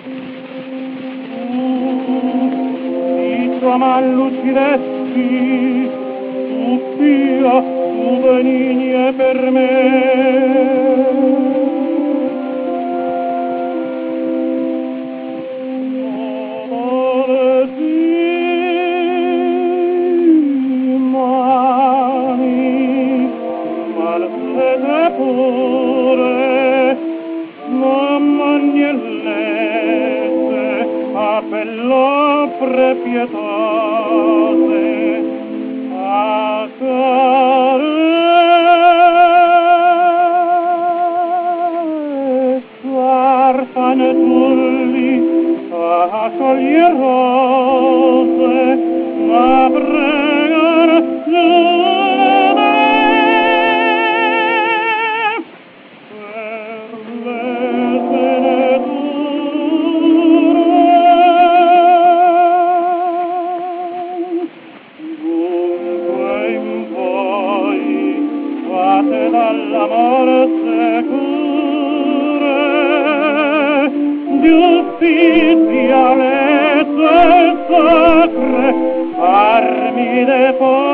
tua man lucidesti, tu pia, tu benigne per me. Appello prepietose a sarfane tulli a coglier rose a pregar dall'amore sicure, giustizia le tue sacre armi depone.